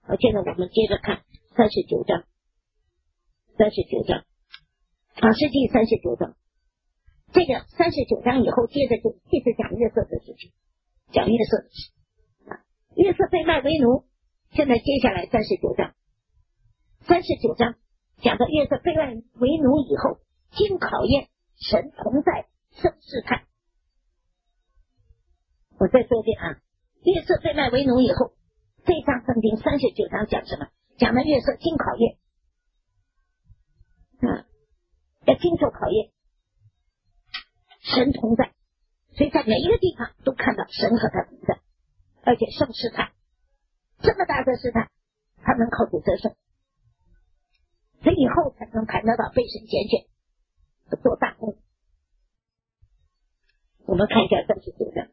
现在我们接着看39章诗记39章。这个39章以后接着就一直讲约瑟的事情，讲约瑟的事约瑟被卖为奴。现在接下来39章讲到约瑟被卖为奴以后，经考验，神同在，胜试探。我再说一遍约瑟被卖为奴以后，这章圣经39章讲什么？讲了约瑟经考验要经受考验，神同在，所以在每一个地方都看到神和他同在，而且胜试探，这么大的试探他能靠主得胜，所以以后才能谈得到被神拣选做大功。我们看一下39章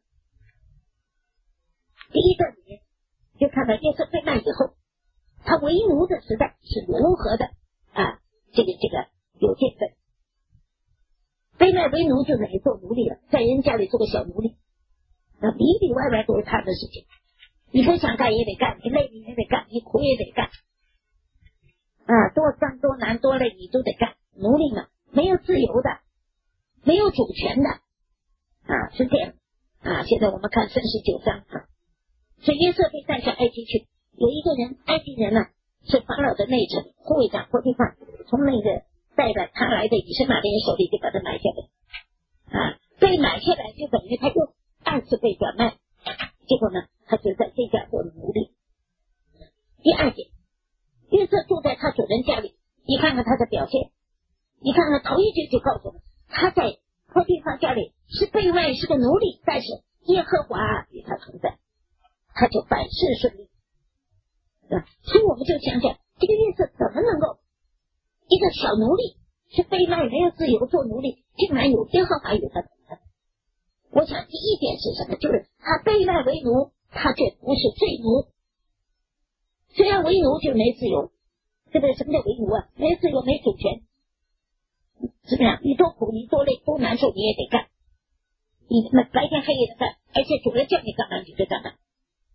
第一段里面就看到约瑟被卖以后，他为奴的时代是如何的这个有见证。被卖为奴就等于做奴隶了，在人家里做个小奴隶，里里外外都是他的事情，你不想干也得干，你累你也得干，你苦也得干多脏多难多累你都得干。奴隶呢没有自由的，没有主权的是这样现在我们看39章所以约瑟被带上埃及去，有一个人埃及人呢是法老的内臣护卫长波提乏，从那个带着他来的以实玛利人手里就把他买下来被买下来就等于他又2次被转卖，结果呢他就在这家做奴隶。第2节，约瑟住在他主人家里，你看看他的表现，你看看头一句就告诉我们，他在波提乏家里是被卖，是个奴隶，但是耶和华与他同在，他就百事顺利所以我们就想想这个约瑟怎么能够一个小奴隶是被卖没有自由做奴隶，竟然有耶和华与他同在。我想第一点是什么？就是他被卖为奴，他却不是罪奴。虽然为奴就没自由，对不对？什么叫为奴没自由没主权，怎么样？你多苦你多累多难受你也得干，你白天黑夜的干，而且主人叫你干嘛你就干嘛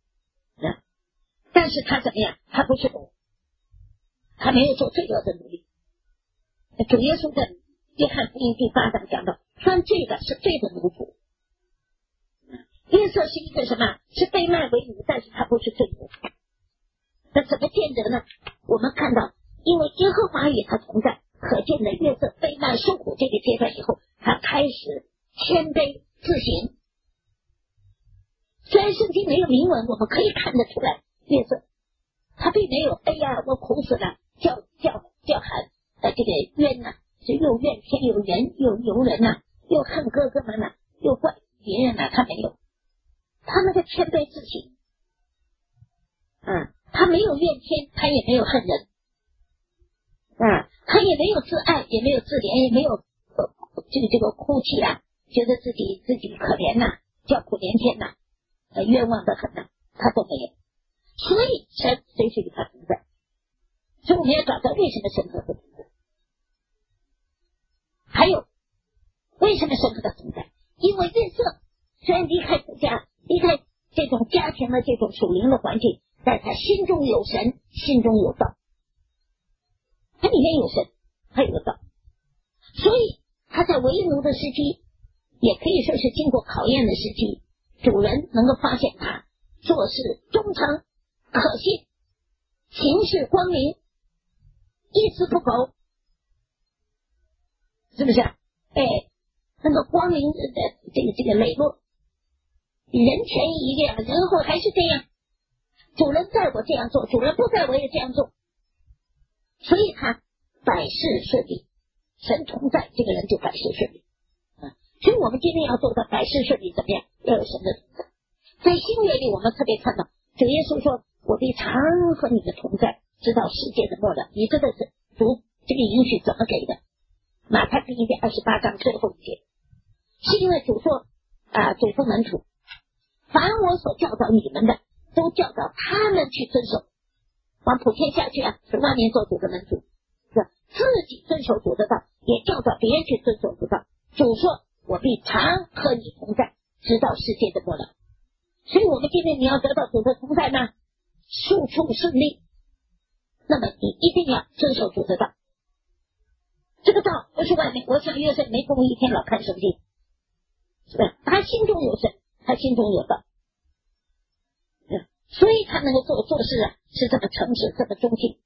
但是他怎么样？他不是奴，他没有做罪恶的奴隶。主耶稣在约翰福音第8章讲到，犯罪的是罪的奴仆。约瑟是一个什么？是被卖为奴，但是他不是罪奴。那怎么见得呢？我们看到，因为耶和华与他同在，可见的约瑟被卖受苦这个阶段以后，他开始谦卑自省。虽然圣经没有明文，我们可以看得出来，约瑟他并没有哎呀我苦死了叫喊这个冤是又怨天又人又尤人又恨哥哥们又怪别人他没有，他那个谦卑自省他没有怨天，他也没有恨人他也没有自爱，也没有自怜，也没有这个哭泣觉得自己可怜叫苦连天冤枉的很他都没有。所以神随时与他同在，所以我们要找到为什么神和他同在，还有为什么神和他同在。因为约瑟虽然离开自家，离开这种家庭的这种属灵的环境，但他心中有神，心中有道，他里面有神，他有道，所以他在为奴的时期，也可以说是经过考验的时期，主人能够发现他做事忠诚可信，行事光明，一丝不苟，是不是那个光明的这个磊落，人前一亮，人后还是这样，主人在我这样做，主人不在我也这样做，所以他百事顺利，神同在，这个人就百事顺利所以我们今天要做到百事顺利怎么样？要有神的同在。在新约里我们特别看到主耶稣说，我必常和你的同在，直到世界的末了。你知道是主这个允许怎么给的？马太福音第28章最后一节，是因为主说嘱咐门徒，凡我所教导你们的，都教导他们去遵守，往普天下去是万民做主的门徒，是自己遵守主的道，也教导别人去遵守主道。主说我必常和你同在，直到世界的末了。所以我们今天你要得到主的同在吗？处处顺利， 那么你一定要遵守主的道。这个道不是外面，我想约瑟没空一天老看圣经，是吧？他心中有神，他心中有道，所以他能够做事啊，是这么诚实，这么忠心，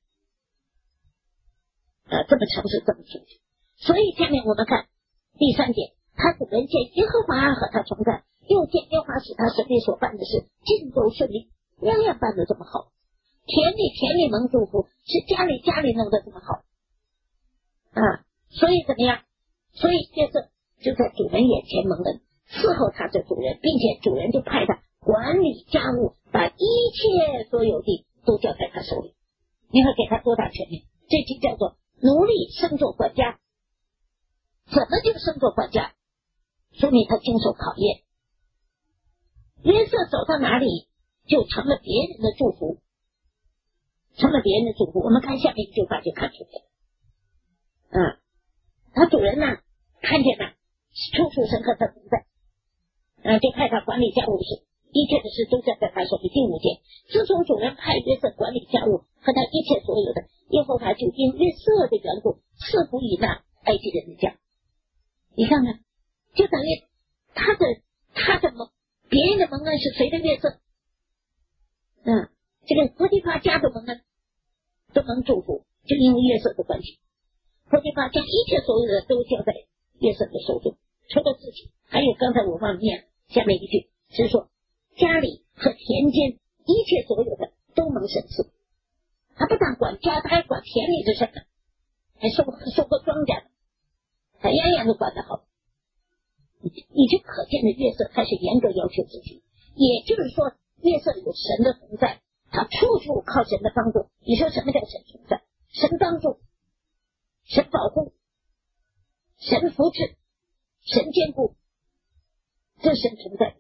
这么诚实，这么忠心。所以下面我们看第3节，他主人见耶和华和他同在，又见耶和华使他手里所办的事尽都顺利，样样办得这么好，田里蒙祝福，是家里弄得这么好所以怎么样？所以约瑟就在主人眼前蒙恩，伺候他的主人，并且主人就派他管理家务，把一切所有的都交在他手里。你看给他多大权利？这就叫做奴隶升做管家。怎么就升做管家？说明他经受考验。约瑟走到哪里就成了别人的祝福，成了别人的祝福。我们看下面一句话就看出来了。他主人呢看见了，处处神和他同在，就派他管理家务事，一切的事都交在他手里。第5节，自从主人派约瑟管理家务和他一切所有的，耶和华就因约瑟的缘故赐福于那埃及人的家。你看看，就等于他的别人的蒙恩是谁的约瑟？这个波提乏家的蒙恩都能祝福，就因为约瑟的关系。波提乏将一切所有的都交在约瑟的手中，除了自己，还有刚才我忘了念下面一句，是说家里和田间一切所有的都蒙神赐。他不但管家，他还管田里的事，还收割庄稼，他样样都管得好。你就可见的约瑟他是严格要求自己，也就是说约瑟有神的同在，他处处靠神的帮助。你说什么叫神同在？神帮助，神保护，神扶持，神兼顾，这神同在。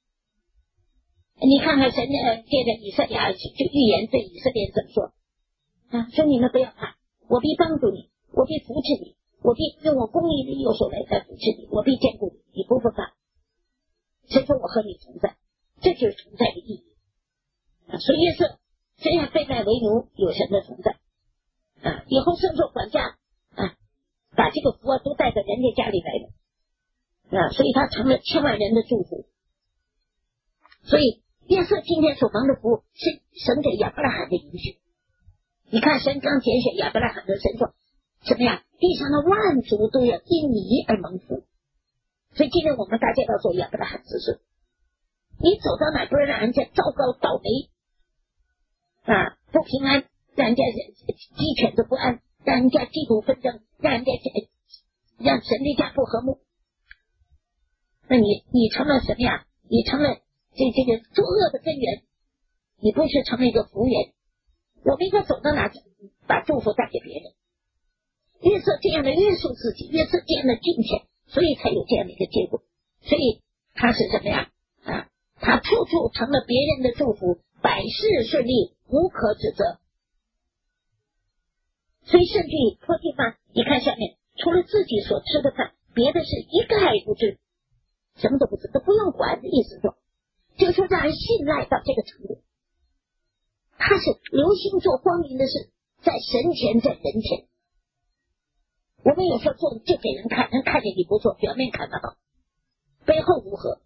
你看看神借着以赛亚就预言对以色列怎么说说你们不要怕，我必帮助你，我必扶持你，我必用我公义的右手来扶持你，我必兼顾你，你不怕。神说我和你同在，这就是同在的意义所以约瑟虽然被卖为奴，有神的同在以后升做管家把这个福都带到人家家里来了所以他成了千万人的祝福。所以约瑟今天所蒙的福是神给亚伯拉罕的应许。你看神刚拣选亚伯拉罕的，神说什么呀？地上的万族都要因你而蒙福。所以今天我们大家要做亚伯拉罕子孙，你走到哪不是让人家糟糕倒霉不平安，让人家鸡犬都不安，让人家嫉妒纷争，让神的家不和睦。那你成了什么呀？你成了这个作恶的根源，你不是成了一个福源。我们应该走到哪把祝福带给别人。约瑟这样的约束自己，约瑟这样的敬虔，所以才有这样的一个结果。所以他是什么呀他处处成了别人的祝福，百事顺利，无可指责。所以甚至于波提乏，你看下面，除了自己所吃的饭，别的事一概不知，什么都不知，都不用管的意思说，就是说让人信赖到这个程度。他是留心做光明的事，在神前，在人前。我们有时候做就给人看，人看见你不错，表面看得好，背后如何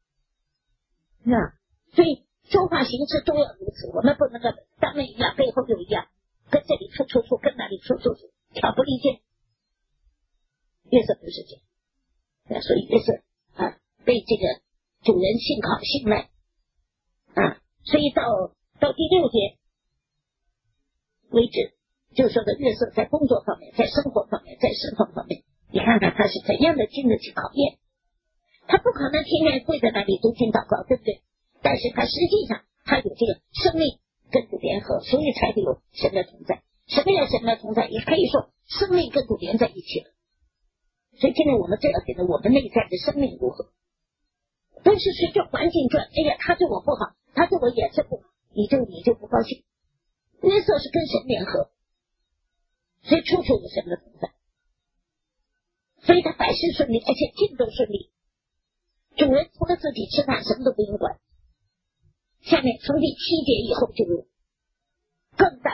所以说话行事都要如此，我们不能够当面一样背后又一样，跟这里处跟那里处挑拨离间。约瑟不是这样所以约瑟被这个主人信赖所以到第6节为止，就是说的约瑟在工作方面，在生活方面，在侍奉方面，你看看他是怎样的经得起考验。他不可能天天跪在那里读经祷告，对不对？但是他实际上他有这个生命跟主联合，所以才会有神的同在。什么叫神的同在？也可以说生命跟主连在一起了。所以今天我们这要觉得我们内在的生命如何，不是随着环境转，哎呀他对我不好，他对我也是不好，你就不高兴。约瑟是跟神联合，所以处处有神的同在，所以他百事顺利，而且尽都顺利。主人除了自己吃饭什么都不用管。下面从第7节以后就有更大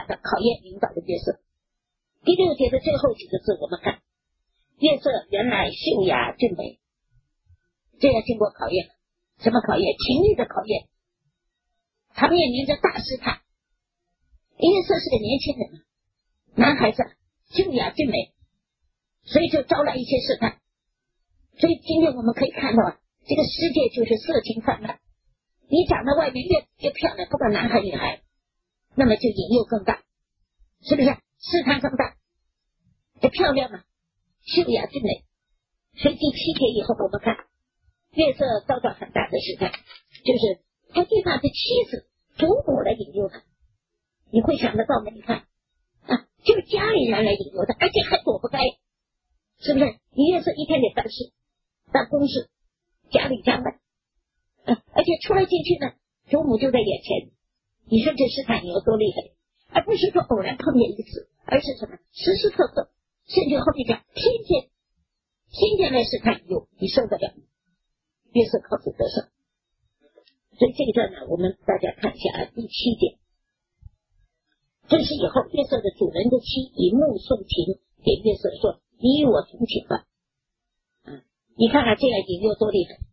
雅的考验领导的角色。第6节的最后几个字我们看，月色原来秀雅俊美，这要经过考验。什么考验？情欲的考验。他面临着大试探。月色是个年轻人，男孩子秀雅俊美，所以就招来一些试探。所以今天我们可以看到，这个世界就是色情泛滥。你长得外面越漂亮，不管男孩女孩，那么就引诱更大，是不是？试探更大。漂亮嘛，秀雅俊美。所以第7节以后我们看，月色遭到很大的试探，就是他对他的妻子祖母来引诱他。你会想得到吗？你看就是家里人来引诱他，而且还躲不开，是不是？你月色一天得办事，办公事，家里家外，而且出来进去呢，祖母就在眼前。你说这试探你有多厉害？而不是说偶然碰见一次，而是什么？时时刻刻，甚至后面讲天天来试探你受得了？月色靠主得胜。所以这一段呢，我们大家看一下第7节。这是以后月色的主人的妻以目送情，给月色说：“你与我同寝吧。”你看看这样引诱多厉害！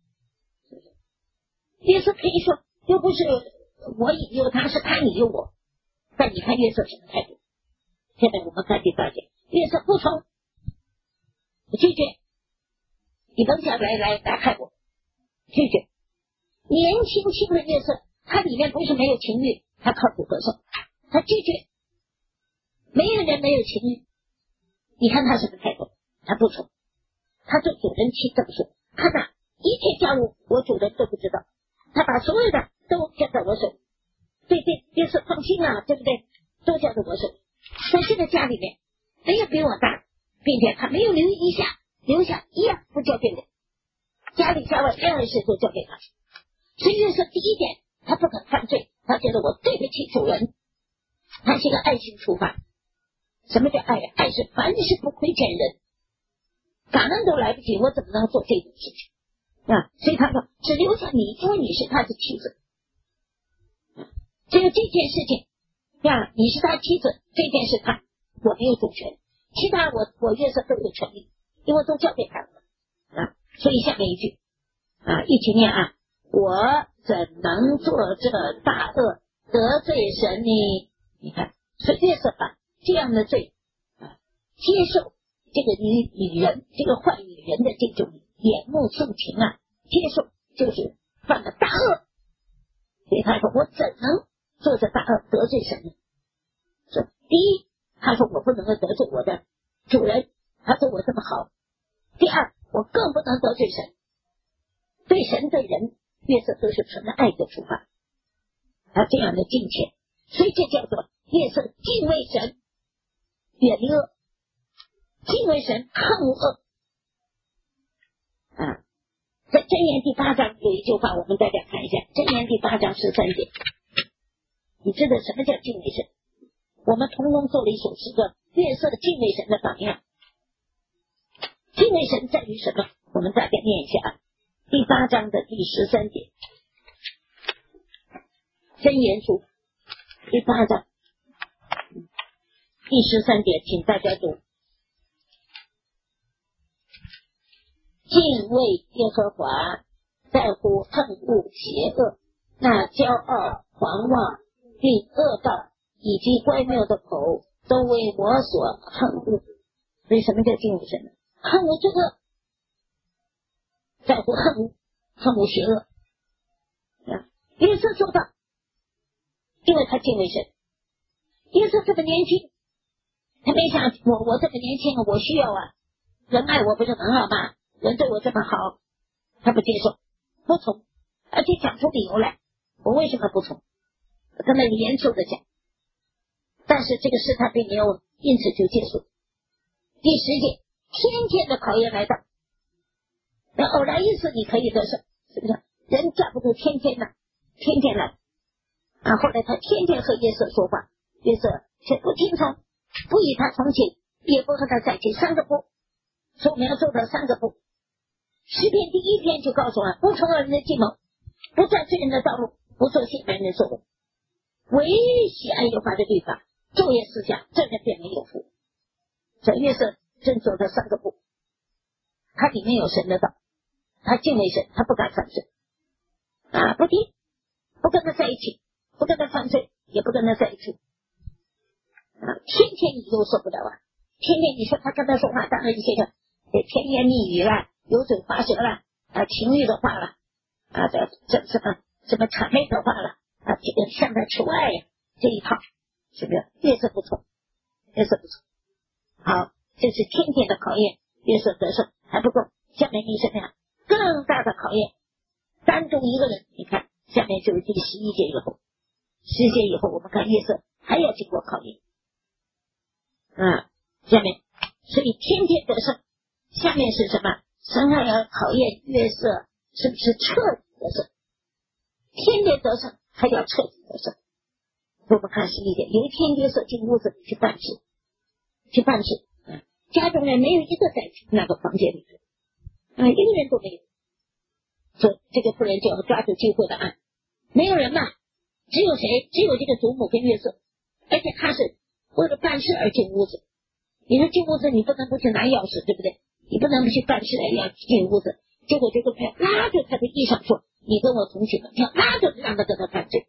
月色可以说又不是我引诱他，是他引诱我。但你看月色什么态度？现在我们看第8节，月色不从，拒绝，你甭想来害我，拒绝。年轻的月色，他里面不是没有情欲，他靠主得胜，他拒绝。没有人没有情欲，你看他什么态度？他不从，他对主人妻这么说：“看哪，一切家务我主人都不知道，他把所有的都交在我手。”对，月色放心啊，对不对？都交在我手。在这个家里面，没有比我大，并且他没有留下一样不交给我，家里家外任何事都交给他。所以月色第一点，他不肯犯罪，他觉得我对不起主人，他是一个爱心出发。什么叫爱？爱是凡事不亏欠人，感恩都来不及，我怎么能做这种事情所以他说只留下你，因为你是他的妻子。只有这件事情你是他妻子，这件事他我没有主权，其他我月色都有权利，因为都交给他了所以下面一句一起念我怎能做这大恶得罪神呢？你看，所以月色把这样的罪接受这个女人，这个坏女人的这种眼目送情接受就是犯了大恶。所以他说我怎能做这大恶得罪神呢？第一，他说我不能够得罪我的主人，他对我这么好。第二，我更不能得罪神。对神对人，月色都是存着爱的出发，这样的敬虔，所以这叫做月色敬畏神，远离恶，敬畏神，恨恶恶在箴言第8章有一句话，我们大家看一下，箴言第8章13节。你知道什么叫敬畏神？我们同工做了一首诗歌，月色敬畏神的榜样。敬畏神在于什么？我们大家念一下第8章的第13节，箴言书第8章第13节，请大家读。敬畏耶和华，在乎恨恶邪恶，那骄傲狂妄并恶道以及乖谬的口，都为我所恨恶。所以什么叫敬畏神呢？恨恶这个，在乎恨恶邪恶约瑟做到，因为他敬畏神。约瑟这么年轻，他没想我这么年轻我需要人爱我不是很好吗？人对我这么好，他不接受，不从，而且讲出理由来，我为什么不从？他们严肃的讲，但是这个事他并没有因此就结束。第10节，天天的考验来到，那偶然一次你可以得胜，是不是？人架不住天天来，后来他天天和约瑟说话，约瑟却不听从，不与他同寝，也不和他在一起3个不，说我们要做到3个不。诗篇第1篇就告诉我，不从恶人的计谋，不在罪人的道路，不做亵慢人的作为，唯喜爱耶和华的律法， 昼夜思想，这人变为有福。这月色正走的3个步，他里面有神的道，他敬畏神，他不敢犯罪不听，不跟他在一起，不跟他犯罪，也不跟他在一起天天你都受不了天天你说他跟他说话，当然一些个甜言蜜语啦，油嘴滑舌啦情欲的话啦这什么谄媚的话啦这个向他求爱呀这一套是不是月色不错，月色不错。好，这是天天的考验，月色得胜还不够，下面第什么呀？更大的考验，单中一个人，你看下面就是第11节以后，10节以后我们看月色还要经过考验下面所以天天得胜，下面是什么？神还要考验月色是不是彻底得胜，天天得胜还要彻底得胜。我们看11节，有一天月色进屋子里去办事家中人没有一个在那个房间里一个人都没有。这个妇人就要抓住机会了没有人嘛，只有谁？只有这个祖母跟月色，而且他是为了办事而进屋子。你说进屋子你不能不去拿钥匙，对不对？你不能不去办事要进屋子，结果这个人拉着他的衣裳说，你跟我同去吧，拉着让他跟他犯罪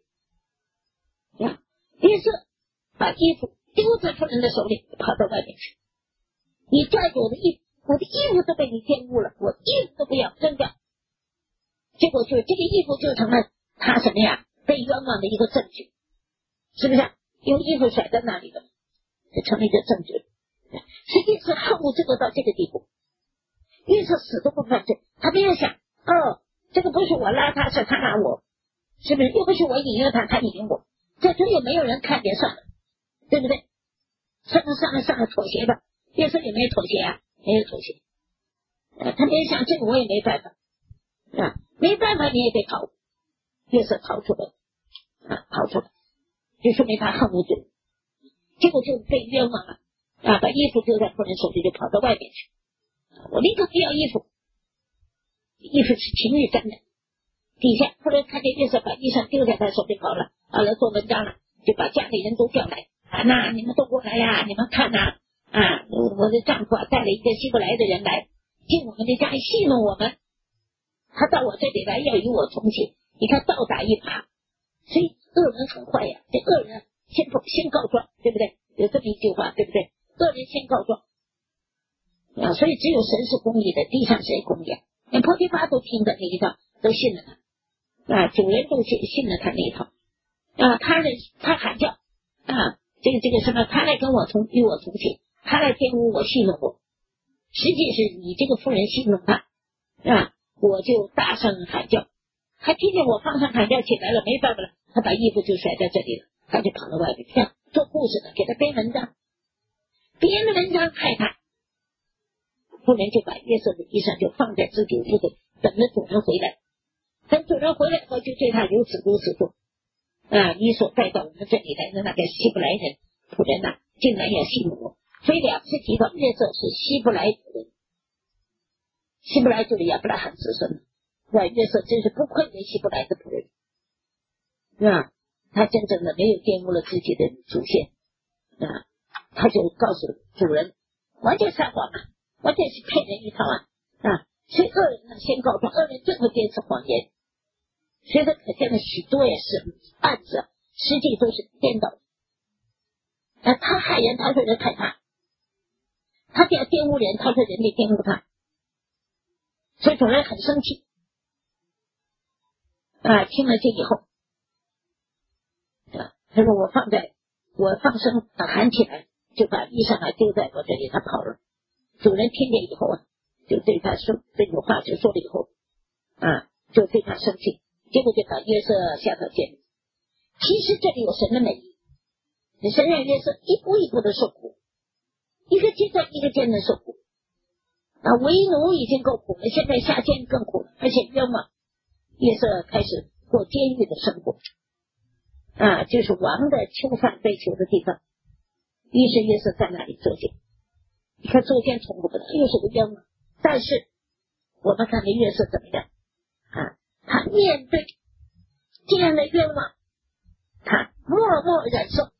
月色把衣服丢在妇人的手里，跑到外面去，你拽着我的衣服，我的衣服都被你玷污了，我衣服都不要扔掉。结果就是这个衣服就成了他什么呀被冤枉的一个证据，是不是因为衣服甩在那里了，就成了一个证据。实际是恨恶这个到这个地步，月色死都不犯罪，他没有想这个不是我拉他，是他拉我，是不是？又不是我引诱他，他引诱我，这总也没有人看见算了，对不对？上了妥协吧，月色也没有妥协没有妥协他没想这个我也没办法没办法你也得逃，月色逃出来逃出来，就说明他恨无罪，结果就被冤枉了把衣服丢在妇人手里，就跑到外面去我立刻不要衣服，衣服是情欲沾的，底下妇人看见月色把衣裳丢在他手里跑了做文章了，就把家里人都叫来那你们都过来呀，你们看我的丈夫带了一个希伯来的人来进我们的家里戏弄我们，他到我这里来要与我同寝，你看倒打一耙，所以恶人很坏呀，这恶人先告状，对不对？有这么一句话，对不对？恶人先告状所以只有神是公义的，地上谁公义连波提乏都听的那一套，都信了他主人都信了他那一套他喊叫这个什么，他来与我同寝，他来玷污我戏弄我，实际是你这个妇人戏弄他我就大声喊叫，还听见我放声喊叫起来了，没办法了，他把衣服就甩在这里了，他就跑到外面去做故事的，给他编文章，编的文章害他，妇人就把月色的衣裳就放在自己屋子，等着主人回来，等主人回来后就对他如此做你所带到我们这里来的那个希伯来人仆人竟然要戏弄我，所以2次提到月色是希伯来人，希伯来就是亚伯拉罕子孙月色真是不愧为希伯来的仆人他真正的没有玷污了自己的祖先他就告诉主人完全撒谎完全是骗人一套所以恶人先告状，恶人最后坚持谎言，所以这可见的许多也是案子实际都是颠倒的他害人，他说人害他，他就要玷污人，他说人家玷污他，所以主人很生气听了这以后他说我放声喊起来，就把衣裳丢在我这里，他跑了。主人听见以后就对他说这句话，就说了以后就非常生气，结果就把约瑟下到监里。其实这里有神的美意，神让约瑟一步一步的受苦，一个阶段一个阶段受苦为奴已经够苦了，现在下监更苦了，而且冤枉，约瑟开始过监狱的生活就是王的囚犯被囚的地方。于是约瑟在那里做监，你看做监从不得，又是个冤枉。但是我们看见约瑟怎么样他面对这样的冤枉，他默默忍受，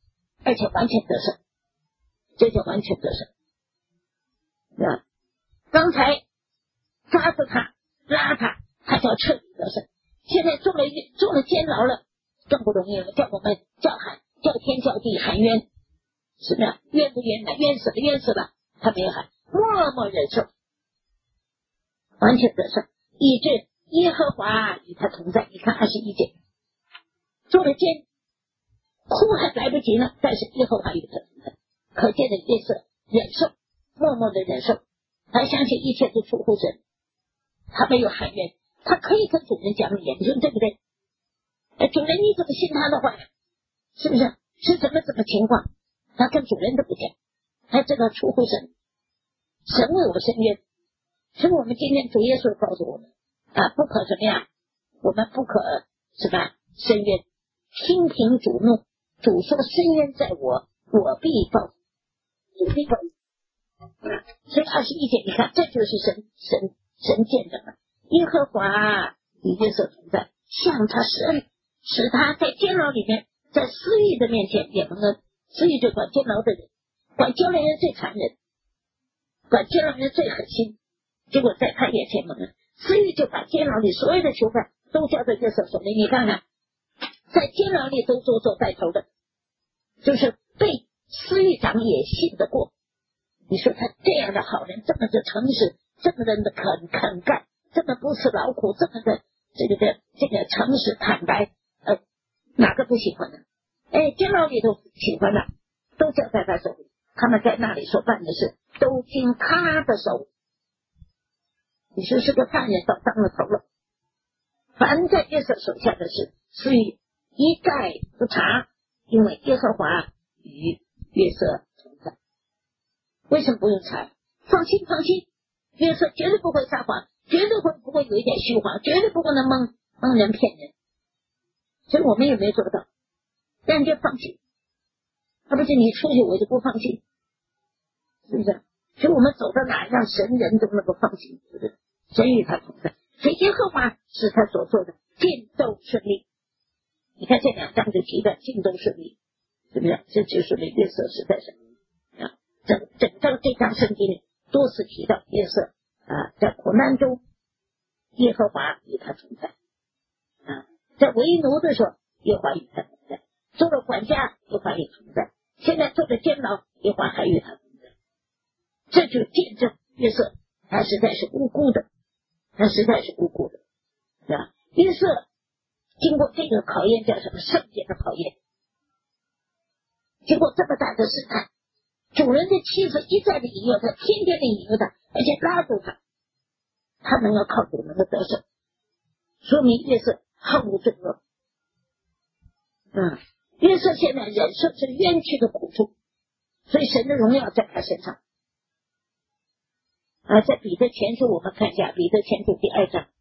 而且完全得胜，这叫完全得胜，啊！刚才抓住他拉他，他叫彻底得胜。现在中了监牢了，更不容易了，叫我们叫天叫地喊冤，是不是？冤不冤呢？冤死了，冤死了，他没有喊，默默忍受，完全得胜，以致耶和华与他同在。你看21节，中了监，哭还来不及呢，但是耶和华与他同在，可见的约瑟忍受，默默的忍受，他相信一切都出乎神，他没有喊冤，他可以跟主人讲理，你说对不对？主人你怎么信他的话？是不是？是怎么情况？他跟主人都不讲，他知道出乎神，神为我伸冤，所以我们今天主耶稣告诉我们不可怎么样，我们不可什么伸冤，听凭主怒，主说伸冤在我，我必报，主必报。所以21节，你看这就是神见证了，耶和华与约瑟同在，向他施恩，使他在监牢里面，在司狱的面前也蒙恩。司狱就管监牢的人，管监牢人最残忍，管监牢人最狠心，结果在他眼前蒙恩。司狱就把监牢里所有的囚犯都交在约瑟手里，你看看，在监牢里都做带头的，就是被司狱长也信得过。你说他这样的好人，这么的诚实，这么的肯干，这么不辞劳苦，这么的这个诚实坦白，哪个不喜欢呢？监牢里头喜欢的，都交在他手里，他们在那里所办的事都经他的手。你说是个犯人倒当了头了，凡在约瑟手下的事，司狱一概不查，因为耶和华与约瑟同在。为什么不用查？放心，约瑟绝对不会撒谎，绝对不会有一点虚谎，绝对不可能蒙人骗人。所以我们也没做到，让人家放心，不是你出去我就不放心，是不是？所以我们走到哪让神人都能够放心，是不是？神与他同在，所以耶和华使他所做的尽都顺利。你看这2章就提的尽都顺利，是不是？这就是约瑟是在什么整章这章圣经里多次提到约瑟在苦难中耶和华与他同在在为奴的时候耶和华与他同在，做了管家耶和华与他同在，现在做了监牢耶和华还与他同在，这就见证约瑟他实在是无辜的，是吧？约瑟经过这个考验叫什么？圣洁的考验，经过这么大的试探，主人的妻子一再的引诱他，天天的引诱他，而且拉住他，他能够靠主能够得胜，说明约瑟恨无罪恶。约瑟现在忍受是冤屈的苦处，所以神的荣耀在他身上。在彼得前书我们看一下，彼得前书第2章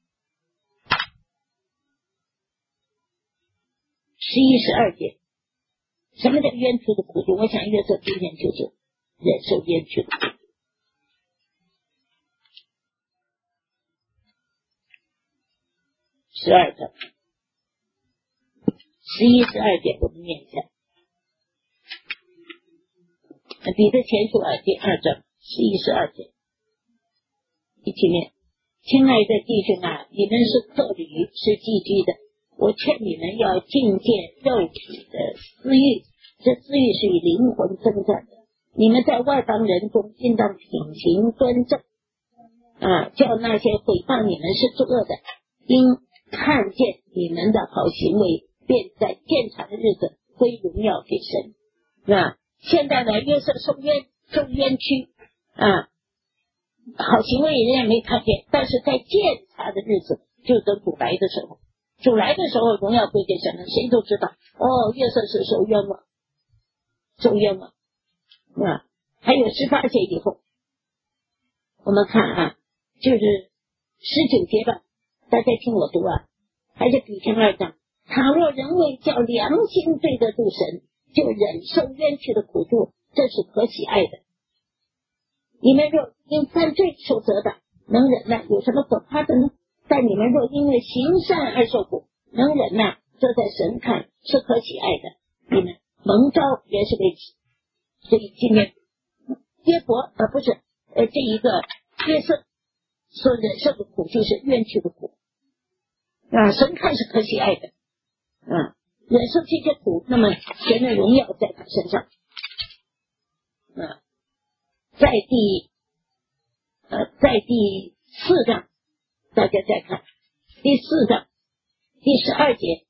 11、12节，什么叫冤屈的苦处？我想约瑟今天就是忍受冤屈的苦处。12章11、12节，我们念一下。彼得前书第2章11、12节，一起念。亲爱的弟兄你们是客旅，是寄居的，我劝你们要禁戒肉体的私欲，这私欲是与灵魂征战的。你们在外邦人中应当品行端正叫那些毁谤你们是作恶的，因看见你们的好行为，便在鉴察的日子归荣耀给神。现在呢，约瑟受冤屈好行为人家没看见，但是在鉴察的日子，就等主来的时候，荣耀归给神了，谁都知道约瑟是受冤枉还有18节以后，我们看就是19节吧，大家听我读还是彼前2章，倘若人为叫良心对得住神，就忍受冤屈的苦处，这是可喜爱的。你们若因犯罪受责打，能忍耐，有什么可怕的呢？但你们若因为行善而受苦，能忍耐，这在神看是可喜爱的。你们蒙召原是为己。所以今天约伯不是这一个约瑟所忍受的苦就是冤屈的苦神看是可喜爱的忍受这些苦，那么神的荣耀在他身上在第4章大家再看第4章第12节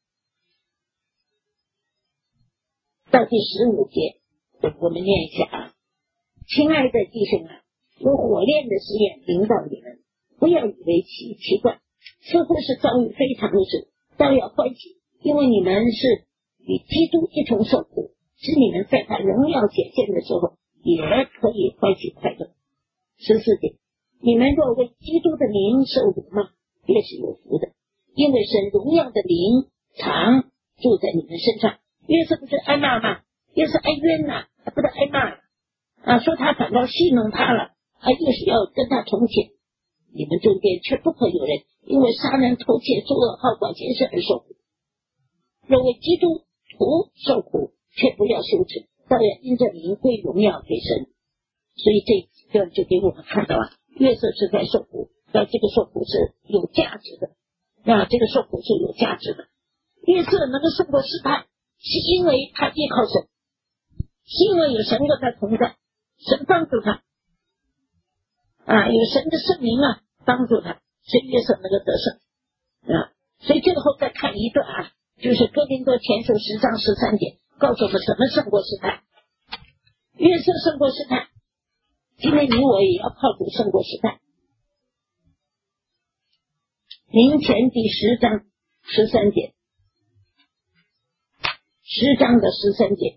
到第15节，我们念一下亲爱的弟兄有火炼的试验领导你们，不要以为奇怪，似乎是遭遇非常的事，倒要欢喜，因为你们是与基督一同受苦，使你们在他荣耀显现的时候也可以欢喜快乐。14节，你们若为基督的名受辱骂，也是有福的，因为神荣耀的灵常住在你们身上。约瑟不是挨骂吗？约瑟挨冤不是挨骂说他反倒戏弄他了又是要跟他同情。你们中间却不可有人因为杀人偷窃作恶好管闲事而受苦。若为基督徒受苦，却不要羞耻，倒要因着名归荣耀给神。所以这个就给我们看到约瑟是在受苦，但这个受苦是有价值的这个受苦是有价值的。约瑟能够胜过试探，是因为他依靠神，是因为有神跟他同在，神帮助他有神的圣灵帮助他，所以约瑟能够得胜所以最后再看一段就是哥林多前书10章13节告诉我们怎么胜过试探。约瑟胜过试探，今天你我也要靠主胜过试探。林前第10章13节10章的13节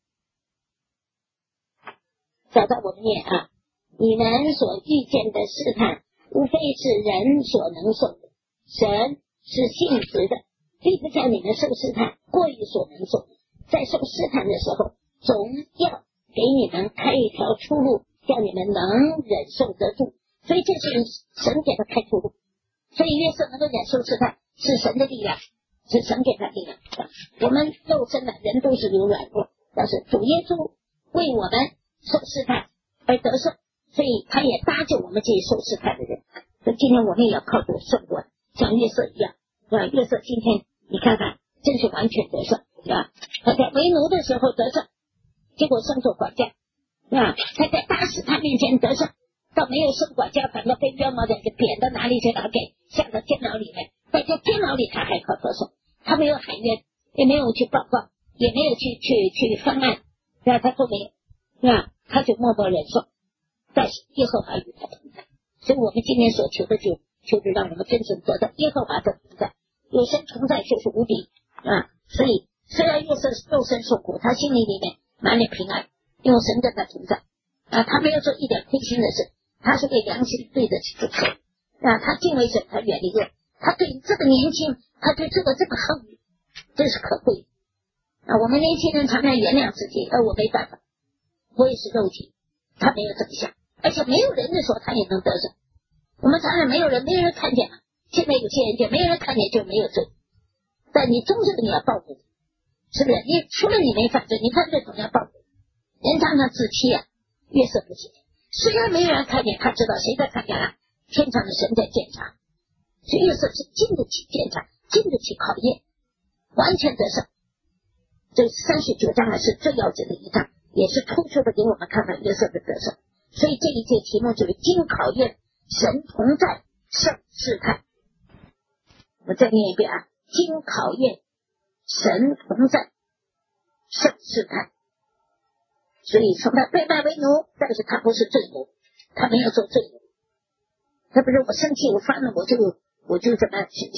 找到我们念你们所遇见的试探无非是人所能受的，神是信实的，必不叫你们受试探过于所能受，在受试探的时候总要给你们开一条出路，叫你们能忍受得住。所以这是神给他开出路，所以约瑟能够忍受试探是神的力量，是神给他力量我们肉身人都是有软弱，但是主耶稣为我们受试探而得胜，所以他也搭救我们这些受试探的人。所以今天我们也要靠主胜过，像约瑟一样约瑟今天你看看真是完全得胜他在为奴的时候得胜，结果升做管家他在大使他面前得胜，倒没有升管家，反正被冤枉的就贬到哪里去了，给下到监牢里面，在这监牢里他还靠得胜，他没有喊冤，也没有去报告，也没有去翻案他都没有他就默默忍受，但是耶和华与他同在。所以我们今天所求的就是让我们真正得到耶和华的同在，有神同在就是无敌所以虽然约瑟肉身受苦，他心里面满脸平安，因为神跟他同在他没有做一点亏心的事，他是为良心对得起主他敬畏神，他远离恶，他对这个年轻，他对这个恨真是可贵我们年轻人常常原谅自己我没办法，我也是肉体，他没有这么想，而且没有人的时候他也能得胜。我们常常没有人看见现在有些人就没有人看见就没有罪，但你终究你要报复，是不是？你除了你没犯罪，你犯罪总要报复。人常常自欺约瑟不行，虽然没有人看见，他知道谁在看见天上的神在检查，所以约瑟是经得起检查，经得起考验，完全得胜。这39章是最要紧的一章，也是突出的给我们看看约瑟的得胜。所以这一节题目就是经考验神同在胜试探。我再念一遍经考验神同在胜试探。所以从他被卖为奴，但是他不是罪奴，他没有做罪奴，他不是我生气我发了我就怎么去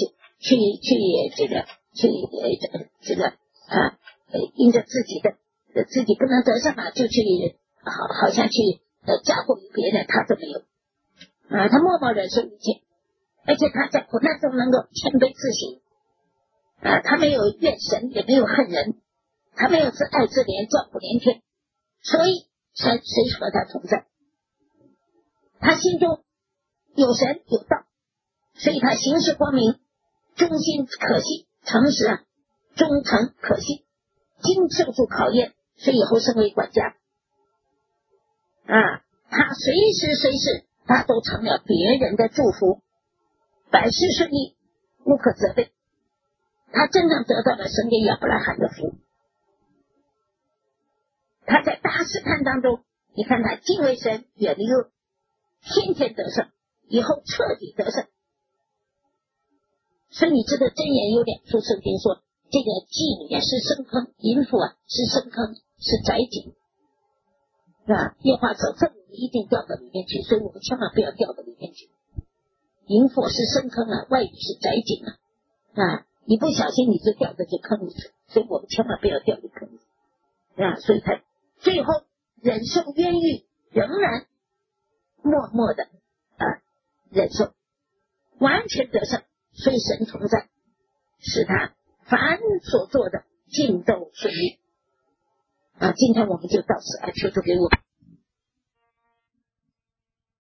因着自己不能得胜就去好像去加过于别人，他都没有他默默忍受一切，而且他在苦难中能够谦卑自省他没有怨神，也没有恨人，他没有自爱自怜，叫苦连天，所以神随和他同在，他心中有神有道，所以他行事光明，忠心可信，诚实忠诚可信， 经受住考验，所以以后升为管家啊，他随时他都成了别人的祝福，百事顺利，无可责备。他真正得到了神给亚伯拉罕的福。他在大试探当中，你看他敬畏神，远离恶，天天得胜，以后彻底得胜。所以你知道箴言有2处圣经说，这个妓女是深坑，淫妇是深坑，是窄井啊。耶和华所憎恶的一定掉到里面去，所以我们千万不要掉到里面去。淫妇是深坑外语是窄井你不小心你就掉到这坑里去，所以我们千万不要掉进坑里所以他最后忍受冤狱，仍然默默的忍受，完全得胜，所以神同在，使他凡所做的尽都顺利今天我们就到此求主给我们